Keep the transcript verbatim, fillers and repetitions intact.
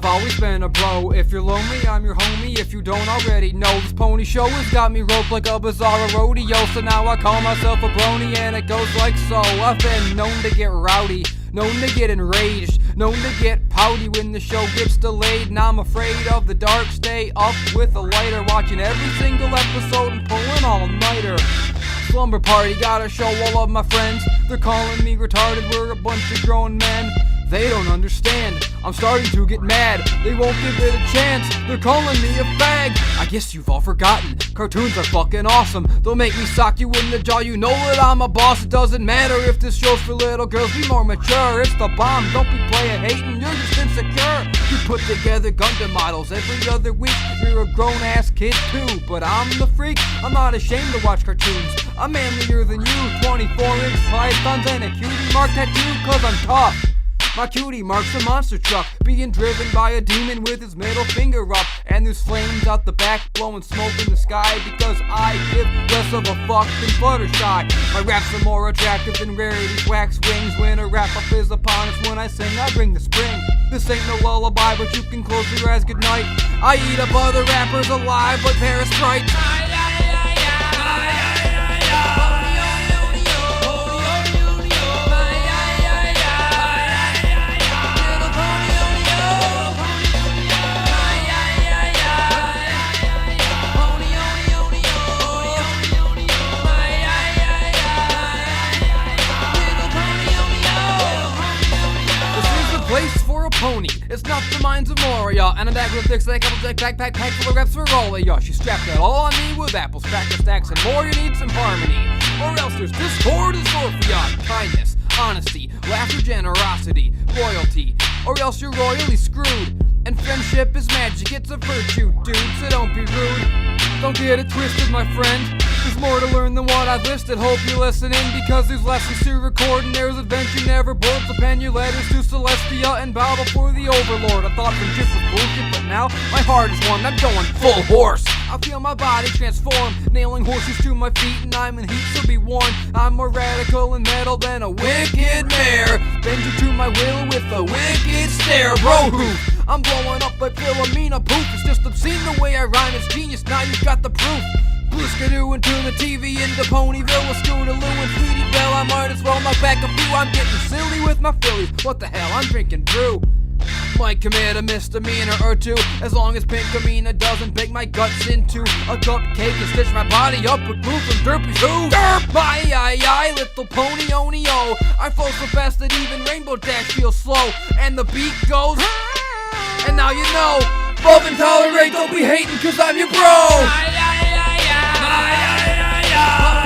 I've always been a bro. If you're lonely, I'm your homie. If you don't already know, this pony show has got me roped like a bizarre rodeo. So now I call myself a brony, and it goes like so. I've been known to get rowdy, known to get enraged, known to get pouty when the show gets delayed. And I'm afraid of the dark. Stay up with a lighter, watching every single episode and pulling all-nighter. Slumber party, gotta show all of my friends. They're calling me retarded, we're a bunch of grown men. They don't understand, I'm starting to get mad. They won't give it a chance, they're calling me a fag. I guess you've all forgotten, cartoons are fucking awesome. They'll make me sock you in the jaw, you know that I'm a boss. It doesn't matter if this show's for little girls, be more mature. It's the bomb, don't be playing hating, you're just insecure. You put together Gundam models every other week. You're a grown-ass kid too, but I'm the freak. I'm not ashamed to watch cartoons, I'm manlier than you. Twenty-four inch pythons and a cutie mark tattoo, cause I'm tough. My cutie marks a monster truck, being driven by a demon with his middle finger up. And there's flames out the back, blowing smoke in the sky, because I give less of a fuck than Fluttershy. My raps are more attractive than Rarity's wax wings. When a wrap-up is upon us, when I sing, I bring the spring. This ain't no lullaby, but you can close your eyes, good night. I eat up other rappers alive like Paris Sprite. Place for a pony, it's not the minds of Moria. And a bag with dicks, like a couple dick backpack pack full of reps for all of ya. She strapped it all on me with apples, crackers, stacks, and more. You need some harmony, or else there's discord is for ya. Kindness, honesty, laughter, generosity, loyalty, or else you're royally screwed. And friendship is magic, it's a virtue, dude, so don't be rude. Don't get it twisted, my friend. There's more to learn than what I've listed. Hope you're listening, because there's lessons to record, and there's adventure never bored. So pen your letters to Celestia and bow before the Overlord. I thought friendship was bullshit, but now my heart is warm. I'm going full horse. I feel my body transform, nailing horses to my feet, and I'm in heat, so be warned. I'm more radical and metal than a wicked mare. Bend you to my will with a wicked stare, bro. Who? I'm blowing up like Philomena Poof. It's just obscene the way I rhyme, it's genius, now you've got the proof. Blue into the T V into Ponyville with Scootaloo and Sweetie Belle. I might as well knock back a few. I'm getting silly with my Phillies. What the hell, I'm drinking brew. Might commit a misdemeanor or two, as long as Pinkamena doesn't bake my guts into a cupcake and stitch my body up with glue from Derpy's Who. Derp! My eye, eye, little pony, oni, oh. I flow so fast that even Rainbow Dash feels slow. And the beat goes, and now you know. Love and tolerate, don't be hating, cause I'm your bro. Yeah, yeah, yeah, yeah.